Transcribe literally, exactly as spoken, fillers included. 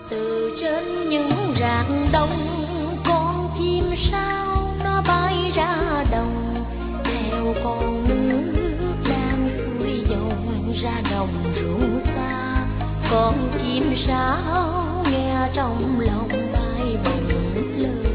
từ trên những rạc đông, con chim sao nó bay ra đồng, theo con nước đang xuôi dòng ra đồng ruộng xa. Con chim sao nghe trong lòng bay bồng lời